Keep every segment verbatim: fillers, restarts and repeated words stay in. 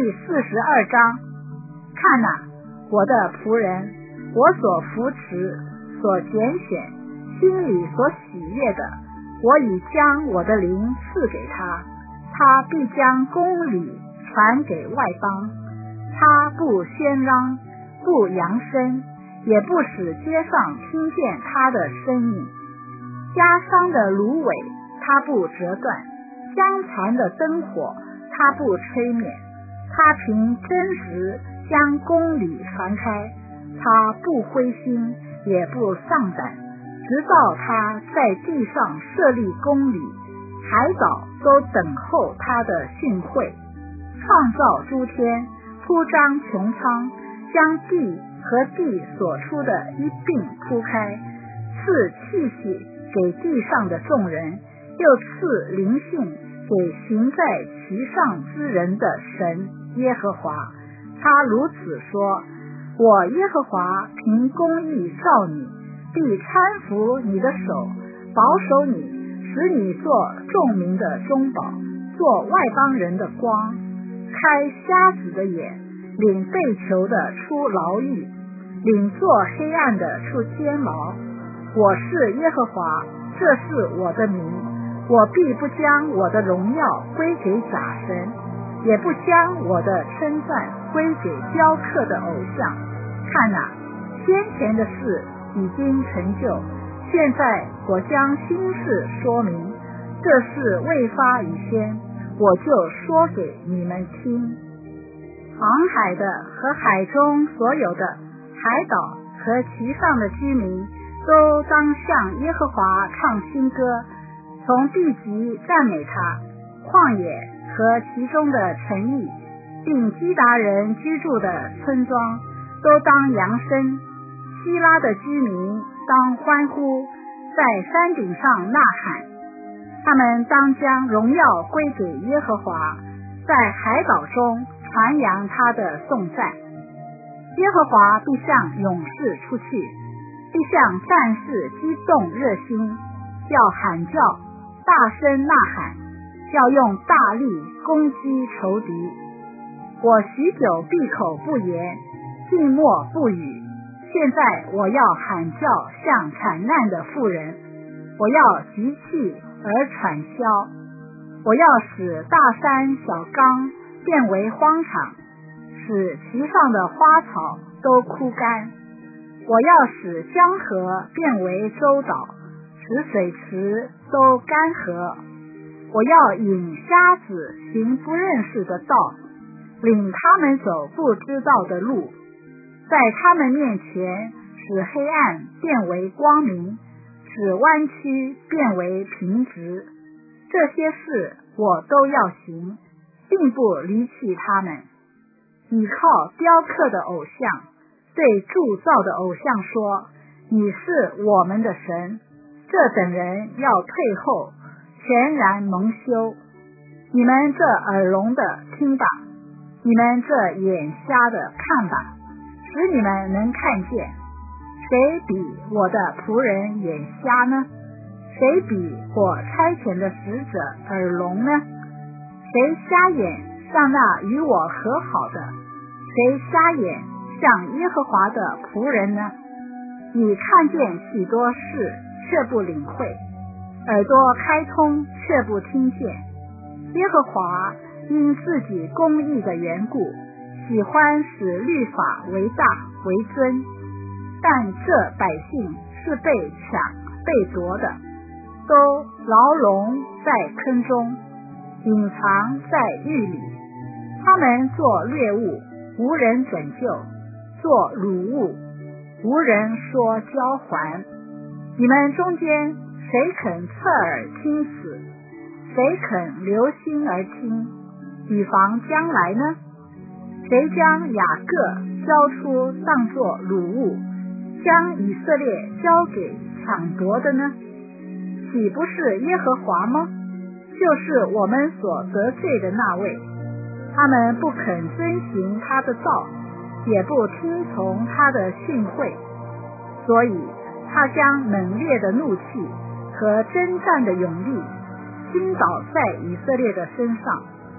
四十二章。看哪，我的仆人，我所扶持、所拣选、心里所喜悦的，我已将我的灵赐给他，他必将公理传给外邦。他不喧嚷，不扬声，也不使街上听见他的声音。压伤的芦苇他不折断，相残的灯火他不吹灭。他凭真实将公理传开，他不灰心也不丧胆，直到他在地上设立公理，海岛都等候他的训诲。创造诸天，铺张穹苍，将地和地所出的一并铺开，赐气息给地上的众人，又赐灵性给行在其上之人的神耶和华。他如此说：我耶和华凭公义造你，必搀扶你的手，保守你，使你做众民的中保，做外邦人的光，开瞎子的眼，领被囚的出牢狱，领做黑暗的出监牢。我是耶和华，这是我的名，我必不将我的荣耀归给假神，也不将我的称赞归给雕刻的偶像。看哪，先前的事已经成就，现在我将新事说明，这事未发以先，我就说给你们听。航海的和海中所有的，海岛和其上的居民，都当向耶和华唱新歌，从地极赞美他。旷野和其中的城邑，并基达人居住的村庄，都当扬声。希拉的居民当欢呼，在山顶上呐喊。他们当将荣耀归给耶和华，在海岛中传扬他的颂赞。耶和华必向勇士出去，必向战士激动热心，要喊叫，大声呐喊，要用大力攻击仇敌。我许久闭口不言，静默不语，现在我要喊叫像惨难的妇人，我要举气而喘息，我要使大山小冈变为荒场，使其上的花草都枯干。我要使江河变为洲岛，使水池都干涸。我要引瞎子行不认识的道，领他们走不知道的路，在他们面前使黑暗变为光明，使弯曲变为平直。这些事我都要行，并不离弃他们。倚靠雕刻的偶像，对铸造的偶像说：你是我们的神。这等人要退后，全然蒙羞。你们这耳聋的听吧，你们这眼瞎的看吧，使你们能看见。谁比我的仆人眼瞎呢？谁比我差遣的使者耳聋呢？谁瞎眼像那与我和好的？谁瞎眼像耶和华的仆人呢？你看见许多事，却不领会，耳朵开通，却不听见。耶和华因自己公义的缘故，喜欢使律法为大为尊，但这百姓是被抢被夺的，都牢笼在坑中，隐藏在狱里。他们做掠物，无人拯救；做掳物，无人说交还。你们中间谁肯侧耳听此？谁肯留心而听，以防将来呢？谁将雅各交出当作掳物，将以色列交给抢夺的呢？岂不是耶和华吗？就是我们所得罪的那位。他们不肯遵行他的道，也不听从他的训诲，所以他将猛烈的怒气和征战的勇力倾倒在以色列的身上。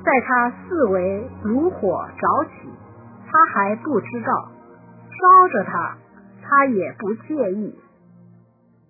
在他四围如火着起，他还不知道；烧着他，他也不介意。